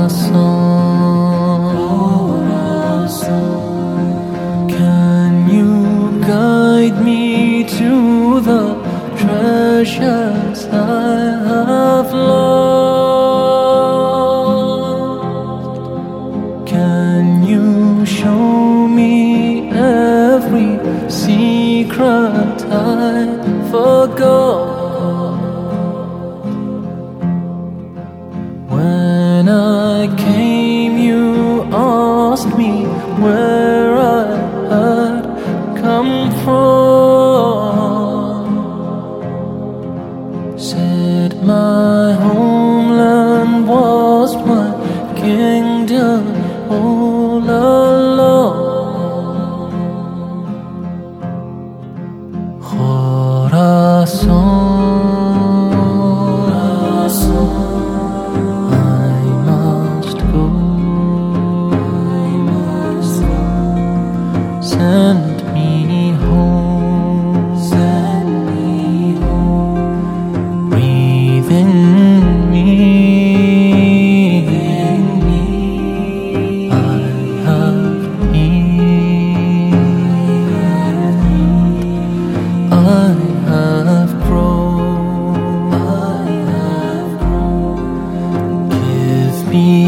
Can you guide me to the treasures I have lost? Can you show me every secret I forgot? When I came, you asked me where I had come from. Said my homeland was my kingdom all along. Khorasan, send me home, breathe in me. I have need, I have grown, give me